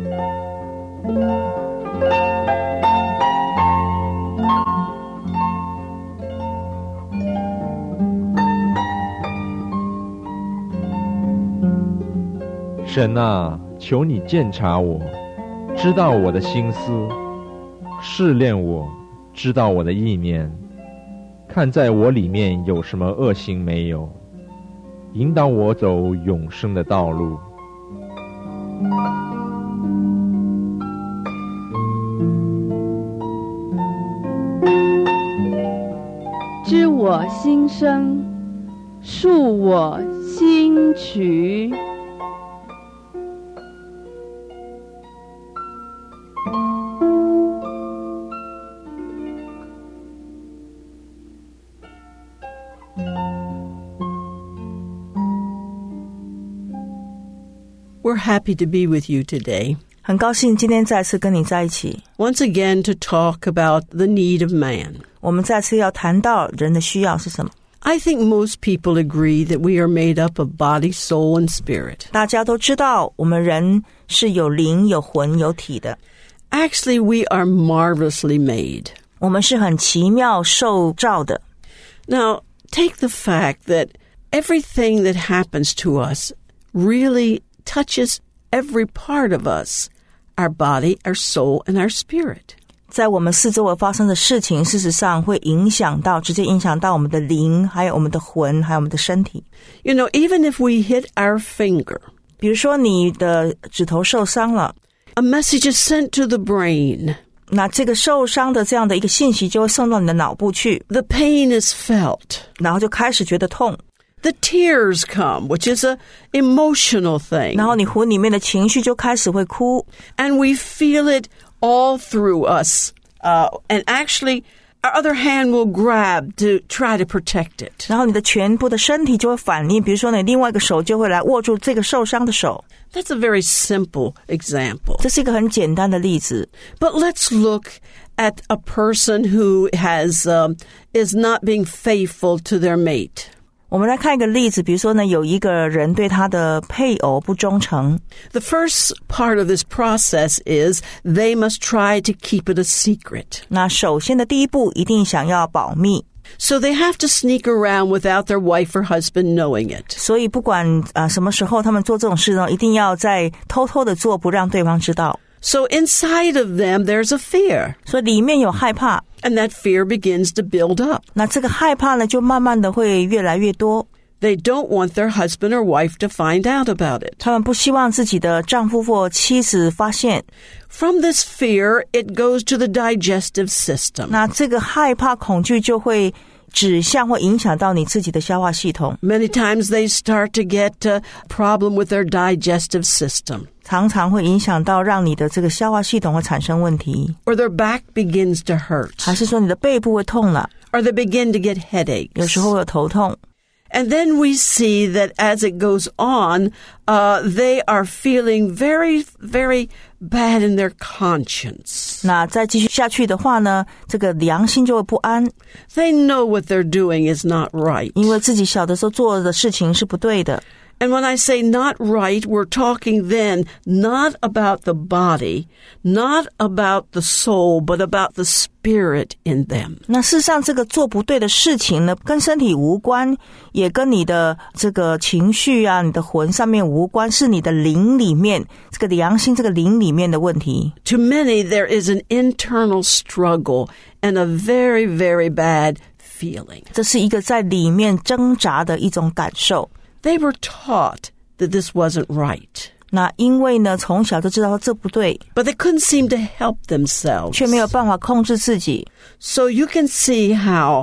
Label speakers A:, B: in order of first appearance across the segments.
A: 神啊，求你鉴察我，知道我的心思，试炼我，知道我的意念，看在我里面有什么恶行没有，引导我走永生的道路。
B: 知我心声，述我心曲。
C: We're happy to be with you today.
D: 很高兴今天再次跟你在一起。
C: Once again to talk about the need of man.
D: 我们再次要谈到人的需要是什么。
C: I think most people agree that we are made up of body, soul, and spirit.
D: 大家都知道我们人是有灵、有魂、有体的。
C: Actually, we are marvelously made.
D: 我们是很奇妙受造的。
C: Now, take the fact that everything that happens to us really touches every part of us, our body, our soul, and our spirit.
D: 在我们四周围发生的事情，事实上会直接影响到我们的灵，还有我们的魂，还有我们的身体。
C: You know, even if we hit our finger,
D: 比如说你的指头受伤了，
C: a message is sent to the brain.
D: 那这个受伤的这样的一个信息就会送到你的脑部去，
C: The pain is felt.
D: 然后就开始觉得痛。
C: The tears come, which is an emotional thing.
D: 然后你魂里面的情绪就开始会哭。
C: And we feel it all through us. And actually, our other hand will grab to try to protect it.
D: 然后你的全部的身体就会反应，比如说你另外一个手就会来握住这个受伤的手。
C: That's a very simple example.
D: 这是一个很简单的例子。
C: But let's look at a person who is not being faithful to their mate.
D: 我们来看一个例子，比如说呢，有一个人对他的配偶不忠诚。
C: The first part of this process is they must try to keep it a secret.
D: 那首先的第一步一定想要保密。
C: So they have to sneak around without their wife or husband knowing it.
D: 所以不管什么时候他们做这种事呢，一定要在偷偷的做，不让对方知道。
C: So inside of them, there's a fear.
D: 所以里面有害怕。
C: And that fear begins to build up.
D: 那这个害怕呢，就慢慢的会越来越多。
C: They don't want their husband or wife to find out about it.
D: 他们不希望自己的丈夫或妻子发现。
C: From this fear, it goes to the digestive system.
D: 那这个害怕恐惧就会指向或影响到你自己的消化系统。
C: Many times they start to get a problem with their digestive system.
D: 常常会影响到让你的这个消化系统会产生问题。
C: Or their back begins to hurt.
D: 还是说你的背部会痛了。
C: Or they begin to get headaches.
D: 有时候会有头痛。
C: And then we see that as it goes on, they are feeling very, very bad in their conscience.
D: 那再继续下去的话呢，这个良心就会不安。
C: They know what they're doing is not right.
D: 因为自己晓得说做的事情是不对的。
C: And when I say not right, we're talking then not about the body, not about the soul, but about the spirit in them.
D: 那事实上这个做不对的事情呢，跟身体无关，也跟你的这个情绪啊，你的魂上面无关，是你的灵里面，这个良心这个灵里面的问题。
C: To many, there is an internal struggle and a very, very bad feeling.
D: 这是一个在里面挣扎的一种感受。
C: They were taught that this wasn't right.
D: 那因为呢，从小就知道这不对，
C: But they couldn't seem to help themselves.
D: 却没有办法控制自己。
C: So you can see how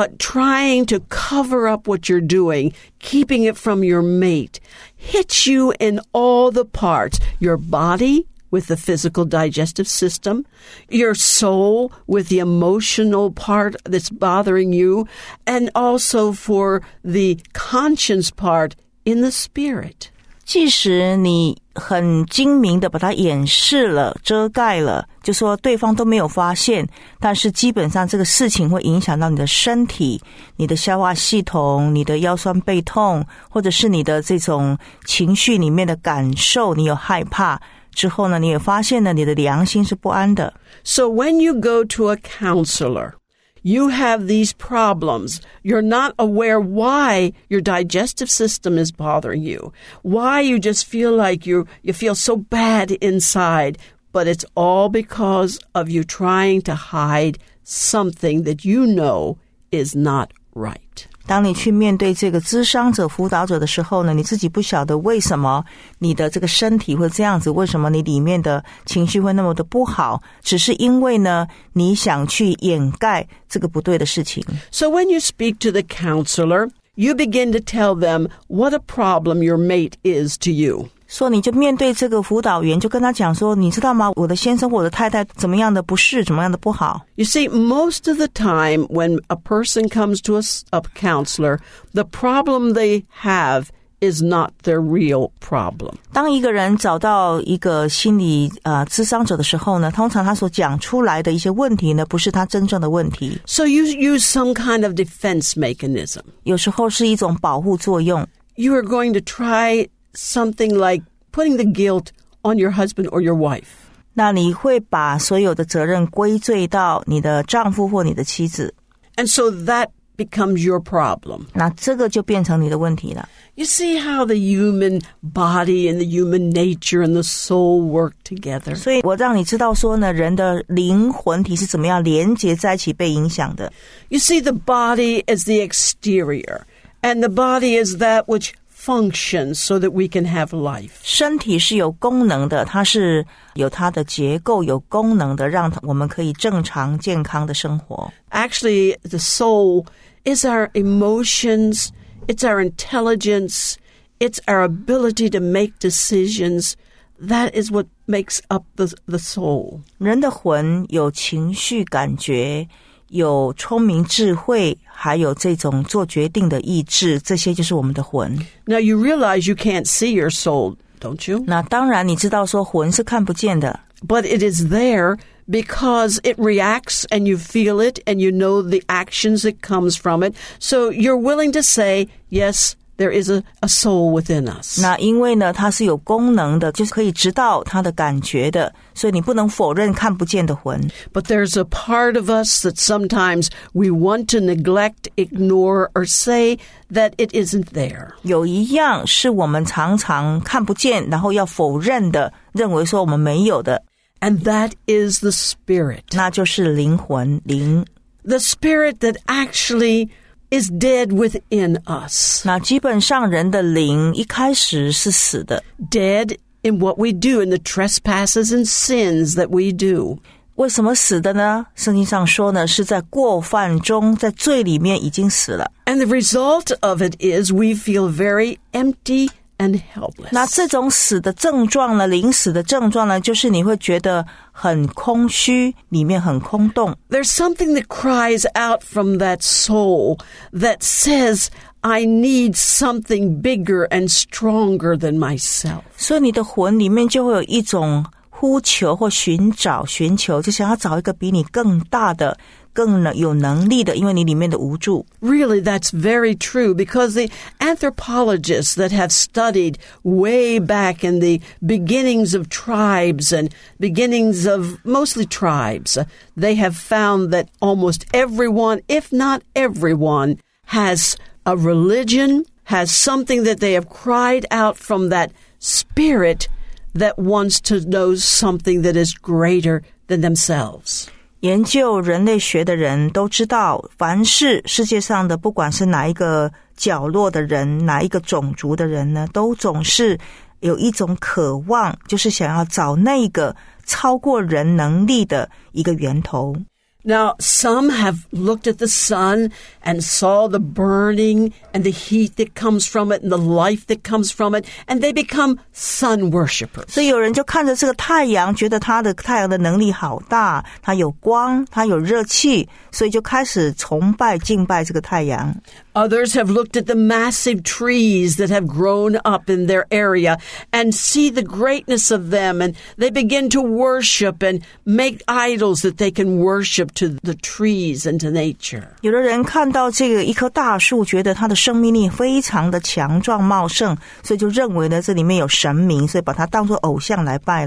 C: trying to cover up what you're doing, keeping it from your mate, hits you in all the parts. Your body, with the physical digestive system, your soul with the emotional part that's bothering you, and also for the conscience part in the spirit.
D: 即使你很精明的把它掩饰了、遮盖了，就说对方都没有发现，但是基本上这个事情会影响到你的身体、你的消化系统、你的腰酸背痛，或者是你的这种情绪里面的感受，你有害怕， 之后呢，你也发现呢，你的良心是不安的。
C: So when you go to a counselor, you have these problems. You're not aware why your digestive system is bothering you, why you just feel like you feel so bad inside, but it's all because of you trying to hide something that you know is not right.
D: 当你去面对这个諮商者輔導者的時候呢，你自己不曉得為什麼你的這個身體會這樣子，為什麼你裡面的情緒會那麼的不好，只是因為呢你想去掩蓋這個不對的事情。
C: So when you speak to the counselor, you begin to tell them what a problem your mate is to you.
D: 所以你就面對這個輔導員，就跟他講說，你知道嗎，我的先生或者太太怎麼樣的不是，怎麼樣的不好。
C: You see, most of the time when a person comes to a counselor, the problem they have is not their real problem.
D: 當一個人找到一個心理諮商者的時候呢，通常他所講出來的一些問題呢，不是他真正的問題。
C: So you use some kind of defense mechanism.
D: 有時候是一種保護作用。
C: You are going to try something like putting the guilt on your husband or your wife.
D: 那你會把所有的責任歸罪到你的丈夫或你的妻子。
C: And so that becomes your problem.
D: 那這個就變成你的問題了。
C: You see how the human body and the human nature and the soul work together.
D: 所以我讓你知道說呢，人的靈魂體是怎麼樣連結在一起被影響的。
C: You see, the body is the exterior, and the body is that which functions so that we can have life.
D: 身體是有功能的，它是有它的結構，有功能的，讓我們可以正常健康的生活。
C: Actually, the soul is our emotions, it's our intelligence, it's our ability to make decisions. That is what makes up the soul.
D: 人的魂有情緒感覺，有聰明智慧，還有這種做決定的意志，這些就是我們的魂。
C: Now, you realize you can't see your soul, don't you?
D: 那當然你知道說魂是看不見的，
C: But it is there because it reacts and you feel it and you know the actions that comes from it. So you're willing to say, yes, there is a soul within us.
D: 那因為呢它是有功能的，就是可以知道它的感覺的，所以你不能否認看不見的魂。
C: But there's a part of us that sometimes we want to neglect, ignore, or say that it isn't there.
D: 有一樣是我們常常看不見，然後要否認的，認為說我們沒有的，
C: And that is the spirit.
D: 那就是靈魂，靈。
C: The spirit that actually is dead within us.
D: 那基本上人的靈一開始是死的，
C: Dead in what we do, in the trespasses and sins that we do.
D: 為什麼死的呢？聖經上說呢，是在過犯中，在罪裡面已經死了。
C: And the result of it is we feel very empty and helpless.
D: 那這種死的症狀呢，臨死的症狀呢，就是你會覺得很空虛，裡面很空洞。
C: There's something that cries out from that soul that says, I need something bigger and stronger than myself.
D: 所以你的魂裡面就會有一種呼求或尋求，就想要找一個比你更大的、更有能力的，因為你裡面的無助。
C: Really, that's very true because the anthropologists that have studied way back in the beginnings of tribes and beginnings of mostly tribes, they have found that almost everyone, if not everyone, has a religion, has something that they have cried out from that spirit that wants to know something that is greater than themselves.
D: 研究人類學的人都知道，凡是世界上的不管是哪一個角落的人，哪一個種族的人呢，都總是有一種渴望，就是想要找那個超過人能力的一個源頭。
C: Now, some have looked at the sun and saw the burning and the heat that comes from it and the life that comes from it, and they become sun worshipers.
D: 所以有人就看着这个太阳，觉得它的太阳的能力好大，它有光，它有热气，所以就开始崇拜敬拜这个太阳。
C: Others have looked at the massive trees that have grown up in their area and see the greatness of them, and they begin to worship and make idols that they can worship to the trees and to nature.
D: 有的人看到这个一棵大树，觉得它的生命力非常的强壮茂盛，所以就认为呢这里面有神明，所以把它当作偶像来拜了。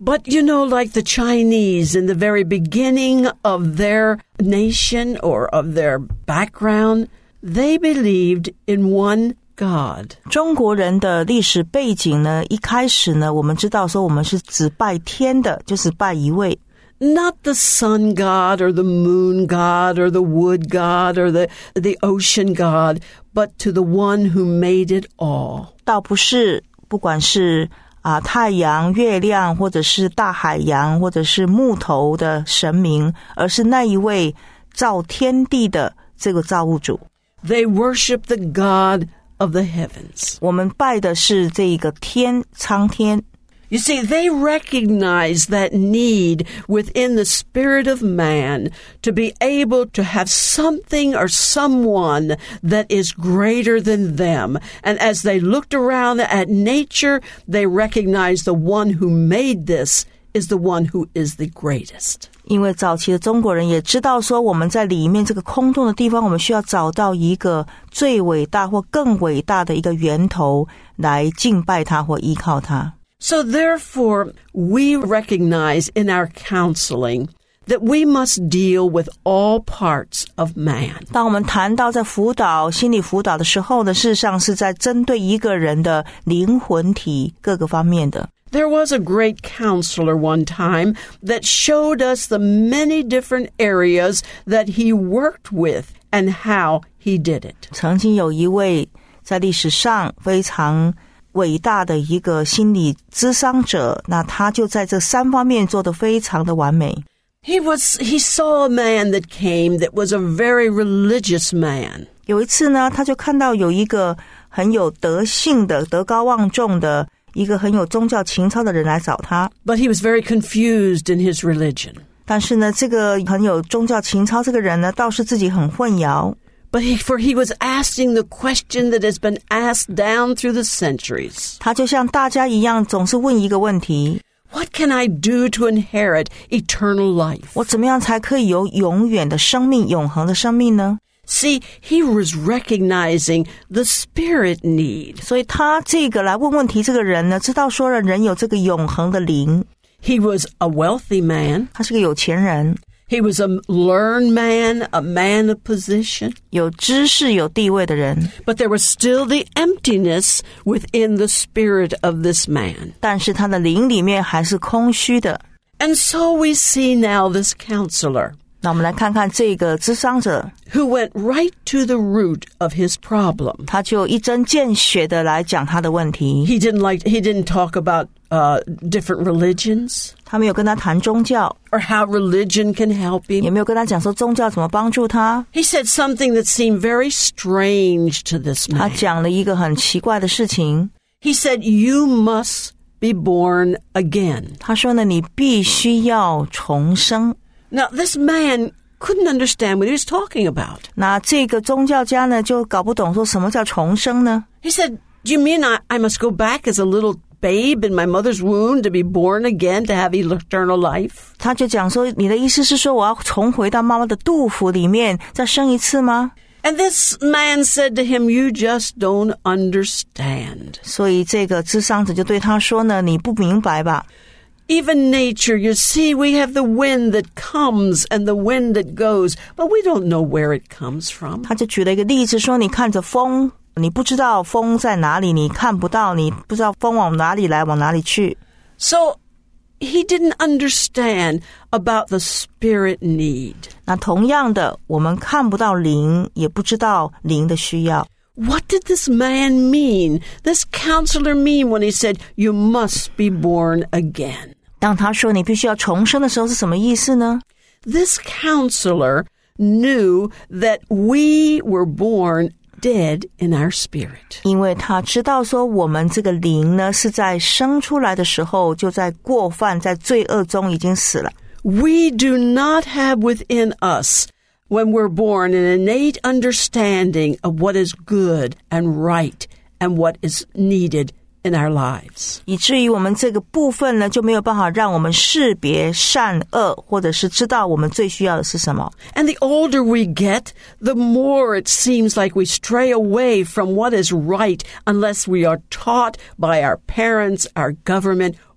C: But like the Chinese in the very beginning of their nation or of their background, they believed in one God.
D: 中国人的历史背景呢，一开始呢，我们知道说我们是只拜天的，就是拜一位。
C: Not the sun god or the moon god or the wood god or the ocean god, but to the one who made it all.
D: 倒不是，不管是太阳、月亮，或者是大海洋，或者是木头的神明，而是那一位造天地的这个造物主。
C: They worship the God of the heavens.
D: 我们拜的是这个天，苍天。
C: You see, they recognize that need within the spirit of man to be able to have something or someone that is greater than them. And as they looked around at nature, they recognized the one who made this is the one who is the greatest.
D: 因为早期的中国人也知道说，我们在里面这个空洞的地方，我们需要找到一个最伟大或更伟大的一个源头来敬拜他或依靠他。
C: So therefore, we recognize in our counseling that we must deal with all parts of man.
D: 当我们谈到在辅导、心理辅导的时候呢，事实上是在针对一个人的灵魂体各个方面的。
C: There was a great counselor one time that showed us the many different areas that he worked with and how he did it.
D: 曾经有一位在历史上非常伟大的一个心理咨商者，那他就在这3方面做得非常的完美。
C: He saw a man that came that was a very religious man.
D: 有一次呢，他就看到有一个很有德性的、德高望重的一个很有宗教情操的人来找他。
C: But he was very confused in his religion.
D: 但是呢，这个很有宗教情操这个人呢，倒是自己很混淆。
C: But he was asking the question that has been asked down through the centuries.
D: 他就像大家一样，总是问一个问题。
C: What can I do to inherit eternal life?
D: 我怎么样才可以有永远的生命、永恒的生命呢？
C: See, he was recognizing the spirit need.
D: 所以他这个来问问题这个人呢，知道说了人有这个永恒的灵。
C: He was a wealthy man.
D: 他是个有钱人。
C: He was a learned man, a man of position.
D: 有知识、有地位的人。
C: But there was still the emptiness within the spirit of this man.
D: 但是他的灵里面还是空虚的。
C: And so we see now this counselor.
D: 那我们来看看这个諮商者
C: who went right to the root of his problem.
D: 他就一针见血的来讲他的问题。
C: He didn't talk about different religions.
D: 他没有跟他谈宗教
C: or how religion can help him.
D: 也没有跟他讲说宗教怎么帮助他。
C: He said something that seemed very strange to this man.
D: 他讲了一个很奇怪的事情。
C: He said, "You must be born again."
D: 他说呢，你必须要重生。
C: Now, this man couldn't understand what he was talking about.
D: 那这个宗教家呢，就搞不懂说什么叫重生呢？
C: He said, "Do you mean I must go back as a little babe in my mother's womb to be born again to have eternal life?"
D: 他就讲说，你的意思是说我要重回到妈妈的肚腹里面再生一次吗？
C: And this man said to him, "You just don't understand."
D: 所以这个諮商者就对他说呢，你不明白吧。
C: Even nature, you see, we have the wind that comes and the wind that goes, but we don't know where it comes from.
D: 他就举了一个例子说，你看着风，你不知道风在哪里，你看不到，你不知道风往哪里来，往哪里去。
C: So he didn't understand about the spirit need.
D: 那同样的，我们看不到灵，也不知道灵的需要。
C: What did this man mean, this counselor mean when he said, "You must be born again"?
D: 当他说你必须要重生的时候是什么意思呢？
C: This counselor knew that we were born dead in our spirit.
D: 因为他知道说我们这个灵呢是在生出来的时候就在过犯在罪恶中已经死了。
C: We do not have within us when we're born an innate understanding of what is good and right and what is needed in our lives.
D: 以至于我们这个部分呢就没有办法让我们识别善恶，或者是知道我们最需要的是什么。
C: And the older we get, the more it seems like we stray away from what is right unless we are taught by our parents, our government,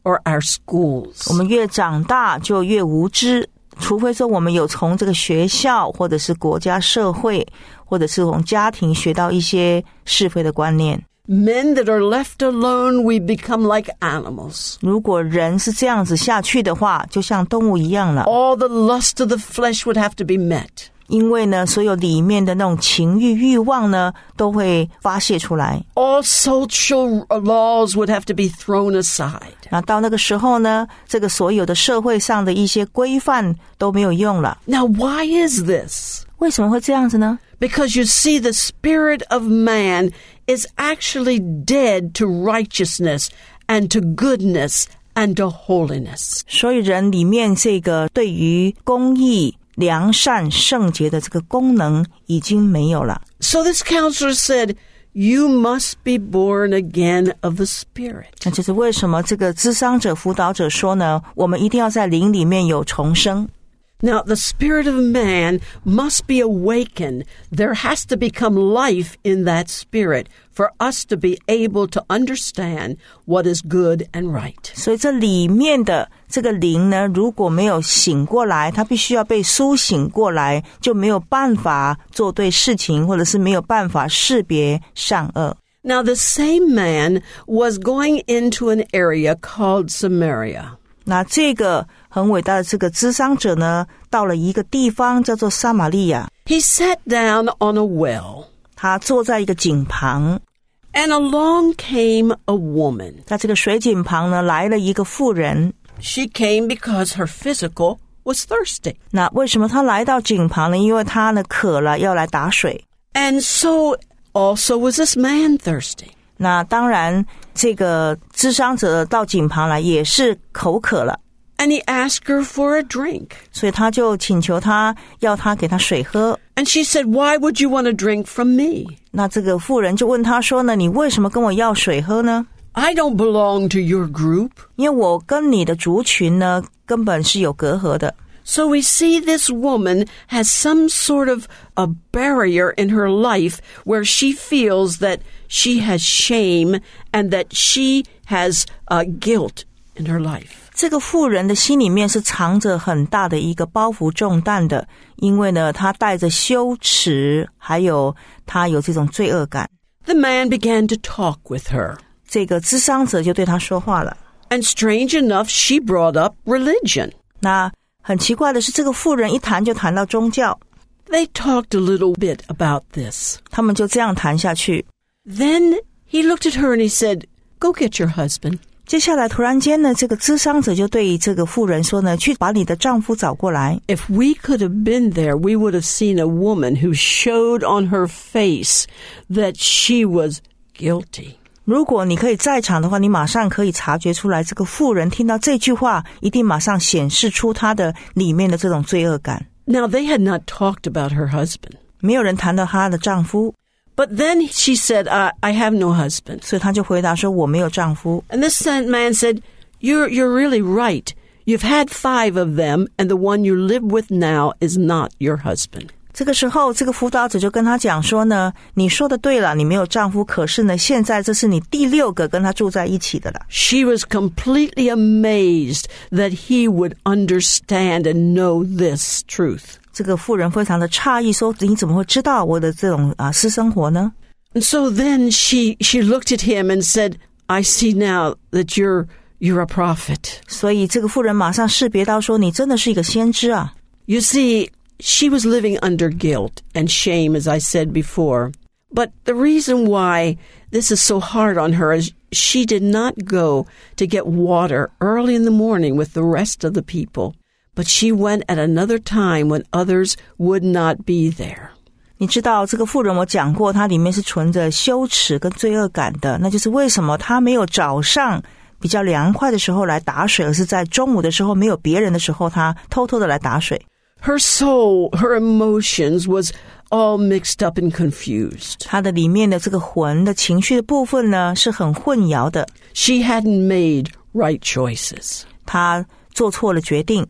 C: or our schools.
D: 我们越长大就越无知，除非说我们有从这个学校或者是国家社会或者是从家庭学到一些是非的观念。
C: Men that are left alone, we become like animals.
D: 如果人是这样子下去的话，就像动物一样了。
C: All the lust of the flesh would have to be met.
D: 因为呢，所有里面的那种情欲欲望呢，都会发泄出来。
C: All social laws would have to be thrown aside.
D: 那到那个时候呢，这个所有的社会上的一些规范都没有用了。
C: Now, why is this?
D: 为什么会这样子呢？
C: Because you see, the spirit of man is actually dead to righteousness and to goodness and to holiness.
D: 所以人里面这个对于公义、良善、圣洁的这个功能已经没有了。
C: So this counselor said, you must be born again of the Spirit.
D: 那就是为什么这个諮商者、輔導者說呢，我們一定要在靈裡面有重生。
C: Now, the spirit of man must be awakened. There has to become life in that spirit for us to be able to understand what is good and right.
D: 所以这里面的这个靈呢，如果沒有醒過來，它必須要被甦醒過來，就沒有辦法做對事情，或者是沒有辦法識別善惡。
C: Now, the same man was going into an area called Samaria.
D: 那这个很伟大的这个諮商者呢，到了一个地方叫做撒瑪利亞。
C: He sat down on a well,
D: 他坐在一个井旁，
C: and along came a woman.
D: 在这个水井旁呢，来了一个妇人。
C: She came because her physical was thirsty.
D: 那为什么他来到井旁呢？因为他呢渴了，要来打水。
C: And so also was this man thirsty.
D: 那当然，这个諮商者到井旁来也是口渴了。
C: And he asked her for a drink.
D: 所以他就请求他，要他给他水喝。
C: And she said, why would you want a drink from me?
D: 那这个妇人就问他说呢，你为什么跟我要水喝呢？
C: I don't belong to your group.
D: 因为我跟你的族群呢，根本是有隔阂的。
C: So we see this woman has some sort of a barrier in her life where she feels that she has shame and that she has guilt in her life.
D: 这个妇人的心里面是藏着很大的一个包袱重担的，因为呢，她带着羞耻，还有她有这种罪恶感。
C: The man began to talk with her.
D: 这个諮商者就对她说话了。
C: And strange enough, she brought up religion.
D: 那很奇怪的是，这个妇人一谈就谈到宗教。
C: They talked a little bit about this.
D: 他们就这样谈下去。
C: Then he looked at her and he said, go get your husband.
D: 接下来突然间呢，这个諮商者就对这个妇人说呢，去把你的丈夫找过来。
C: If we could have been there, we would have seen a woman who showed on her face that she was guilty.
D: 如果你可以在场的话，你马上可以察觉出来，这个妇人听到这句话，一定马上显示出她的里面的这种罪恶感。
C: Now, they had not talked about her husband.
D: 没有人谈到她的丈夫，
C: But then she said, I have no husband.
D: 所以她就回答说我没有丈夫。
C: And this man said, you're really right. You've had 5 of them, and the one you live with now is not your husband.
D: 这个时候，这个辅导者就跟他讲说呢，你说的对了，你没有丈夫，可是呢，现在这是你第6个跟他住在一起的了。
C: She was completely amazed that he would understand and know this truth.
D: 这个妇人非常的诧异，说你怎么会知道我的这种私生活呢？
C: And so then she looked at him and said, I see now that you're a prophet.
D: 所以这个妇人马上识别到说，你真的是一个先知啊。
C: You see, she was living under guilt and shame, as I said before. But the reason why this is so hard on her is she did not go to get water early in the morning with the rest of the people, but she went at another time when others would not be there.
D: 你知道这个妇人我讲过，她里面是存着羞耻跟罪恶感的，那就是为什么她没有早上比较凉快的时候来打水，而是在中午的时候没有别人的时候，她偷偷的来打水。
C: Her soul, her emotions was all mixed up and confused.
D: 她的里面的这个魂的情绪的部分呢，是很混淆的。
C: She hadn't made right choices.
D: 她做错了决定。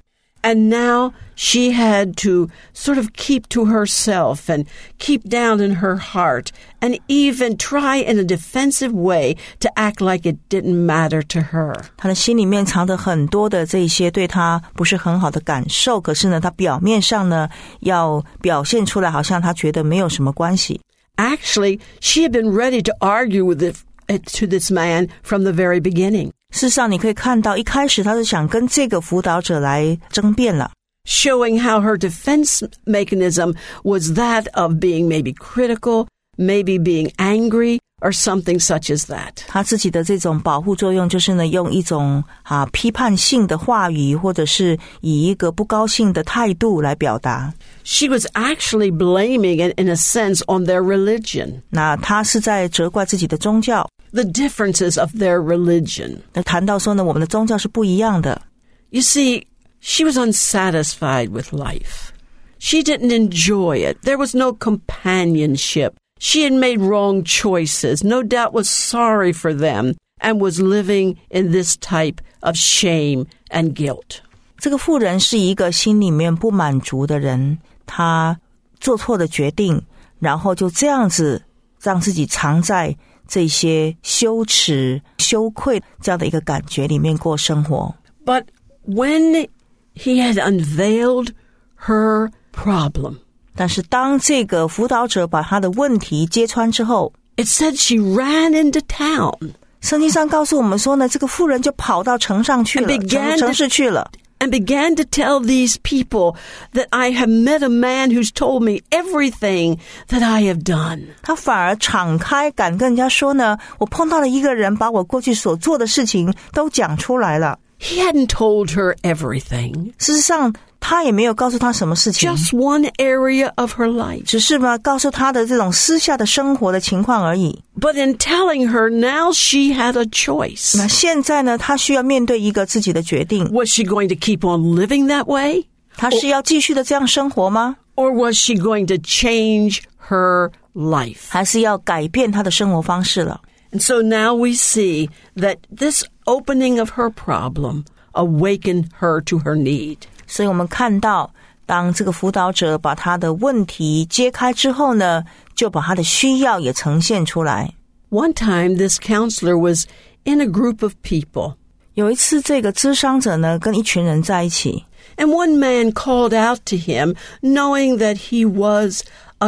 C: And now she had to sort of keep to herself and keep down in her heart and even try in a defensive way to act like it didn't matter to her.
D: 她的心里面藏着很多的这些对她不是很好的感受，可是呢，她表面上呢要表现出来，好像她觉得没有什么关系。
C: Actually, she had been ready to argue with to this man from the very beginning.
D: 事实上，你可以看到一开始她是想跟这个辅导者来争辩了。
C: Showing how her defense mechanism was that of being maybe critical, maybe being angry, or something such as that.
D: 她自己的这种保护作用就是呢，用一种批判性的话语，或者是以一个不高兴的态度来表达。
C: She was actually blaming it, in a sense, on their religion.
D: 那她是在责怪自己的宗教。
C: The differences of their religion.
D: 那谈到说呢，我们的宗教是不一样的。
C: You see, she was unsatisfied with life. She didn't enjoy it. There was no companionship. She had made wrong choices, no doubt was sorry for them, and was living in this type of shame and guilt.
D: 这个妇人是一个心里面不满足的人，她做错的决定，然后就这样子让自己藏在这些羞耻、羞愧这样的一个感觉里面过生活。
C: But when he had unveiled her problem,
D: 但是当这个辅导者把他的问题揭穿之后，
C: it said she ran into town.
D: 圣经上告诉我们说呢，这个妇人就跑到城上去了，城市去了。
C: And began to tell these people that I have met a man who's told me everything that I have done.
D: 他反而敞开敢跟人家说呢，我碰到了一个人，把我过去所做的事情都讲出来了。
C: He hadn't told her everything.
D: 事实上，他也没有告诉他什么事情，
C: Just one area of her life.
D: 只是呢，告诉他的这种私下的生活的情况而已。
C: But in telling her, now she had a choice.
D: 那现在呢，他需要面对一个自己的决定。
C: Was she going to keep on living that way?
D: 他是要继续的这样生活吗？
C: Or was she going to change her life?
D: 还是要改变他的生活方式了？
C: And so now we see that this opening of her problem awakened her to her need.
D: 所以我们看到，当这个辅导者把他的问题揭开之后呢，就把他的需要也呈现出来。
C: One time, this counselor was in a group of people.
D: 有一次，这个諮商者呢，跟一群人在一起。
C: And one man called out to him, knowing that he was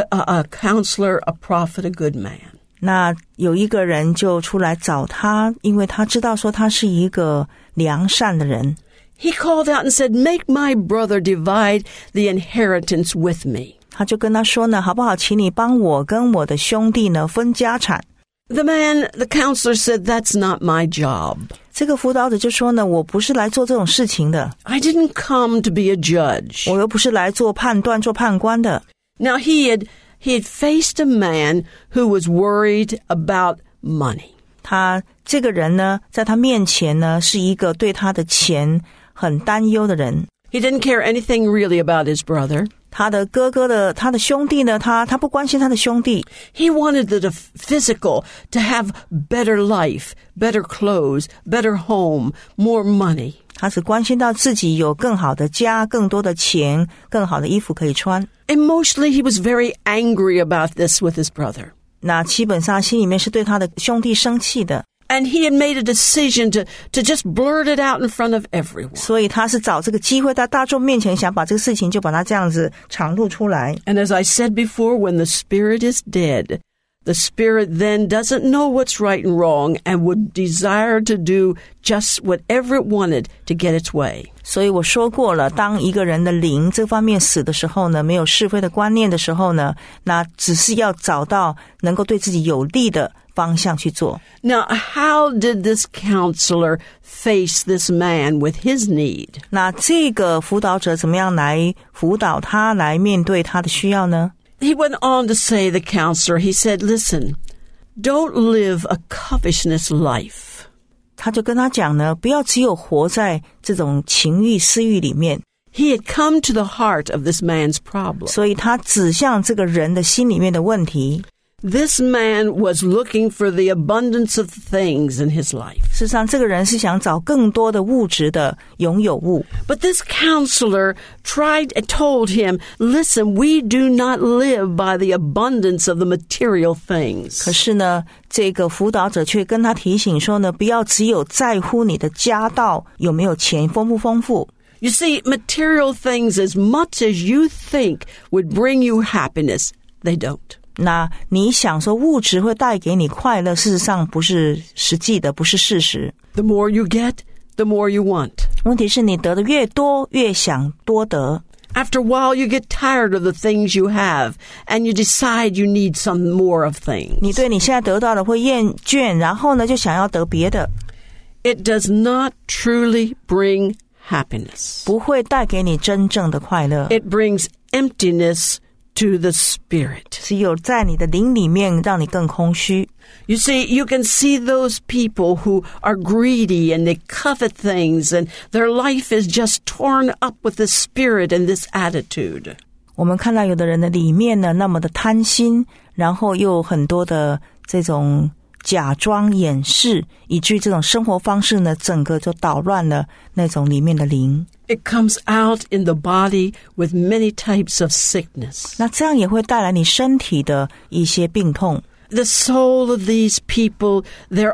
C: a counselor, a prophet, a good man.
D: 那有一个人就出来找他，因为他知道说他是一个良善的人。
C: He called out and said, "Make my brother divide the inheritance with me."
D: 他就跟他说呢，好不好，请你帮我跟我的兄弟呢分家产。
C: The counselor said, "That's not my job."
D: 这个辅导者就说呢，我不是来做这种事情的。
C: I didn't come to be a judge.
D: 我又不是来做判断、做判官的。
C: Now he had faced a man who was worried about money.
D: 他这个人呢，在他面前呢，是一个对他的钱很担忧的人。
C: He didn't care anything really about his brother.
D: 他的他的兄弟呢，他不关心他的兄弟。
C: He wanted the physical to have better life, better clothes, better home, more money.
D: 他只关心到自己有更好的家、更多的钱、更好的衣服可以穿。
C: Emotionally, he was very angry about this with his brother.
D: 那基本上心里面是对他的兄弟生气的。
C: And he had made a decision to just blurt it out in front of everyone.
D: 所以他是找这个机会在大众面前想把这个事情就把它这样子敞露出来。
C: And as I said before, when the spirit is dead, the spirit then doesn't know what's right and wrong and would desire to do just whatever it wanted to get its way.
D: 所以我说过了，当一个人的灵这方面死的时候呢，没有是非的观念的时候呢，那只是要找到能够对自己有利的方向去做。
C: Now, how did this counselor face this man with his need?
D: 那这个辅导者怎么样来辅导他，来面对他的需要呢？
C: He went on to say, the counselor, he said, "Listen, don't live a covetousness life."
D: 他就跟他讲呢，不要只有活在这种情欲私欲里面。
C: He had come to the heart of this man's problem.
D: 所以他指向这个人的心里面的问题。
C: This man was looking for the abundance of things in his life.
D: 事实上，这个人是想找更多的物质的拥有物。
C: But this counselor told him, listen, we do not live by the abundance of the material things.
D: 可是呢，这个辅导者却跟他提醒说呢，不要只有在乎你的家道有没有钱，丰不丰富。
C: You see, material things, as much as you think would bring you happiness, they don't.
D: 那你想说物质会带给你快乐，事实上不是实际的，不是事实。
C: The more you get, the more you want.
D: 问题是你得的越多，越想多得。
C: After a while, you get tired of the things you have, and you decide you need some more of things.
D: 你对你现在得到的会厌倦，然后呢，就想要得别的。
C: It does not truly bring happiness.
D: 不会带给你真正的快乐。
C: It brings emptiness to the spirit.
D: 只有在你的灵里面让你更空虚。
C: You see, you can see those people who are greedy and they covet things and their life is just torn up with this spirit and this attitude.
D: 我们看到有的人的里面呢那么的贪心，然后又有很多的这种假装掩饰，以至于这种生活方式呢整个就捣乱了那种里面的灵。
C: It comes out in the body with many types of sickness.
D: 那这样也会带来你身体的一些病痛。
C: The soul of these people, their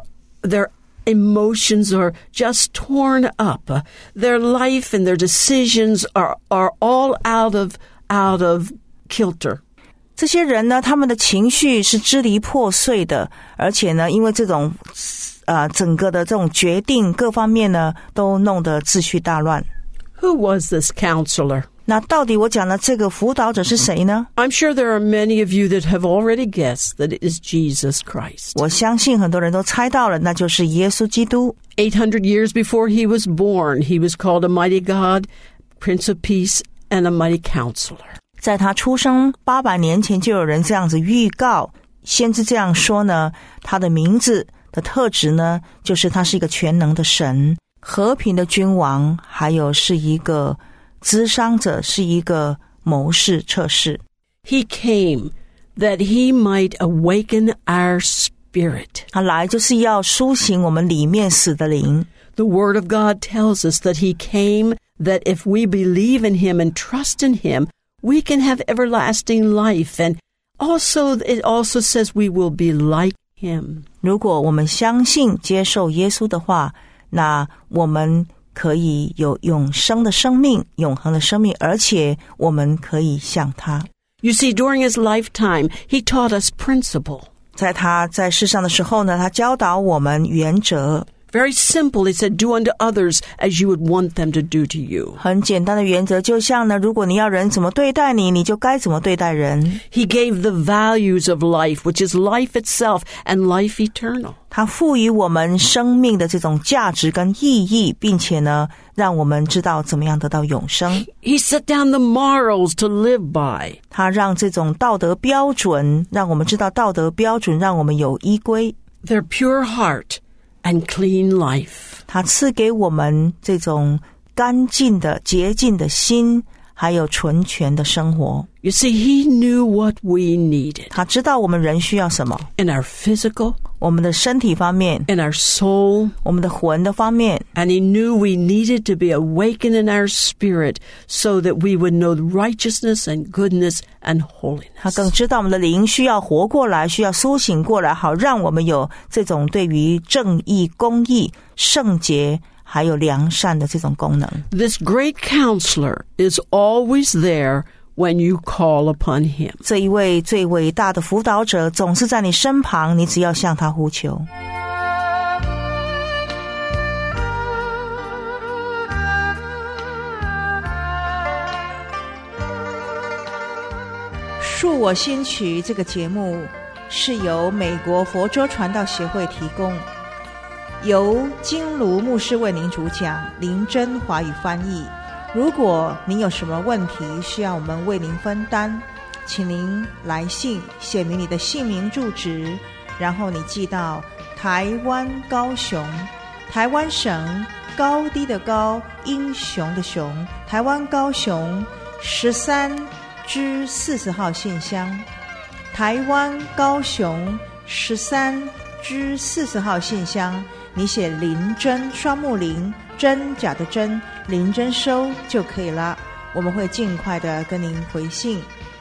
C: emotions are just torn up. Their life and their decisions are all out of kilter.
D: 这些人呢，他们的情绪是支离破碎的，而且呢，因为这种整个的这种决定各方面呢，都弄得秩序大乱。
C: Who was this counselor?
D: 那到底我讲的这个辅导者是谁呢？
C: I'm sure there are many of you that have already guessed that it is Jesus Christ.
D: 我相信很多人都猜到了，那就是耶稣基督。
C: 800 years before he was born, he was called a mighty God, Prince of Peace, and a mighty counselor.
D: 在他出生800年前就有人这样子预告，先知这样说呢，他的名字的特质呢，就是他是一个全能的神，和平的君王，还有是一个咨商者，是一个谋士策士。
C: He came that he might awaken our spirit.
D: 他来就是要苏醒我们里面死的灵。
C: The Word of God tells us that he came that if we believe in him and trust in him, we can have everlasting life. And it also says we will be like him.
D: 如果我们相信接受耶稣的话，那我们可以有永生的生命，永恒的生命，而且我们可以像他。
C: You see, during his lifetime, he taught us principle.
D: 在他在世上的时候呢，他教导我们原则。
C: Very simple. He said, do unto others as you would want them to do to you.
D: 很简单的原则，就像呢，如果你要人怎么对待你，你就该怎么对待人。
C: He gave the values of life, which is life itself and life eternal.
D: 他赋予我们生命的这种价值跟意义，并且呢，让我们知道怎么样得到永生。
C: He set down the morals to live by.
D: 他让这种道德标准，让我们知道道德标准，让我们有依归。
C: Their pure heart and clean life.
D: 他赐给我们这种干净的洁净的心，还有纯全的生活。
C: You see, he knew what we needed.
D: 他知道我们人需要什么，
C: In our physical,
D: 我们的身体方面，
C: in our soul,
D: 我们的魂的方面。
C: and he knew we needed to be awakened in our spirit so that we would know righteousness and goodness and
D: 他
C: holiness.
D: 更知道我们的灵需要活过来，需要苏醒过来，好让我们有这种对于正义、公义、圣洁还有良善的这种功能。
C: This great counselor is always there when you call upon him.
D: 这一位最伟大的辅导者总是在你身旁，你只要向他呼求。恕我心曲这个节目是由美国佛州传道协会提供，由金卢牧师为您主讲，林真华语翻译。如果您有什么问题需要我们为您分担，请您来信写明你的姓名住址，然后你寄到台湾高雄，台湾省高低的高，英雄的雄，台湾高雄13-40号信箱， 台湾高雄13-40号信箱，你写林真双木林，真假的真，林真收就可以了，我们会尽快的跟您回信。